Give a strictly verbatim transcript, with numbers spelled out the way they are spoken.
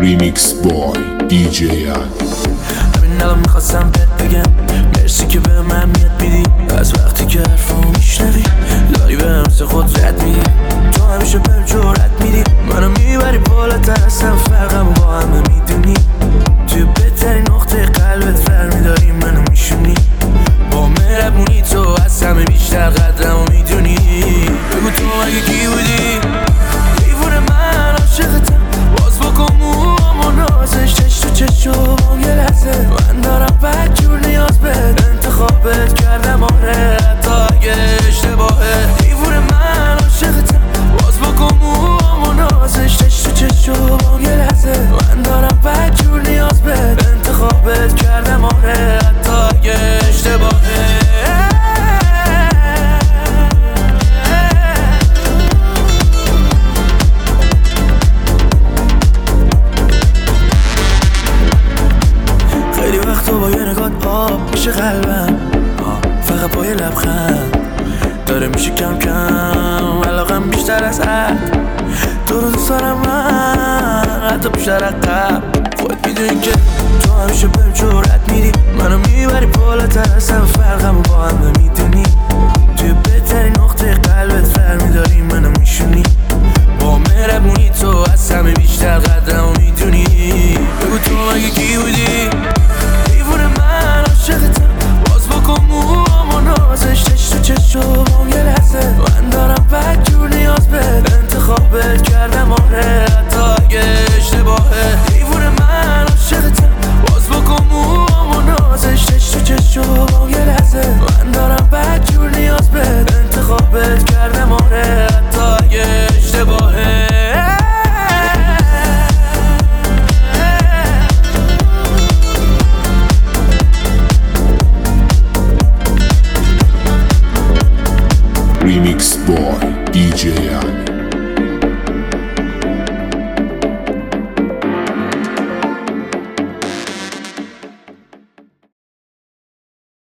ریمیکس بای دی جی ال. همین الان میخواستم بهت بگم مرسی که به من میاد میدی، از وقتی که حرفامو میشنوی داری به همس خود رد میدی. تو همیشه بهم جرأت میدی، منو میبری بالاتر از هم، فرقمو با همه میدونی. توی بهترین نقطه قلبت ور میداری منو میشونی. با مهربونی تو از همه بیشتر قدرمو میدونی. بگو تو مگه کی بودی؟ دیوونه من عاشقتم، باز بکن موامو نازش، چش تو چش و یه لحظه من دارم بدجور نیاز بهت. انتخابت کردم آره حتی اگه اشتباهه. دیوونه من عاشقتم، باز بکن موامو نازش، چش تو چش و یه لحظه من دارم بدجور نیاز بهت. انتخابت کردم آره حتی اگه اشتباهه. خیلی وقتا با یه نگات آب میشه قلبم، فقط با یه لبخند داره میشه کم کم علاقم بیشتر از حد. تو رو دوست دارم من حتی بیشتر از قبل. خودت میدونی که تو همیشه بهم جرأت میدی، منو میبری بالاتر از هم، فرقمو با همه میدونی. توی بهترین نقطه قلبت ور میداری منو میشونی. با مهربونی تو از همه بیشتر قدرمو میدونی. بگو تو مگه کی بودی؟ دیوونه من عاشقتم، باز بکن موامو نازش، چش تو چش و یه لحظه من دارم بدجور نیاز بهت. انتخابت کردم آره حتی اگه اشتباهه. دیوونه من عاشقتم، باز بکن موامو نازش، چش تو چش و یه لحظه من دارم بدجور نیاز بهت. انتخابت کردم آره حتی اگه اشتباهه. ریمیکس بای دی جی ال.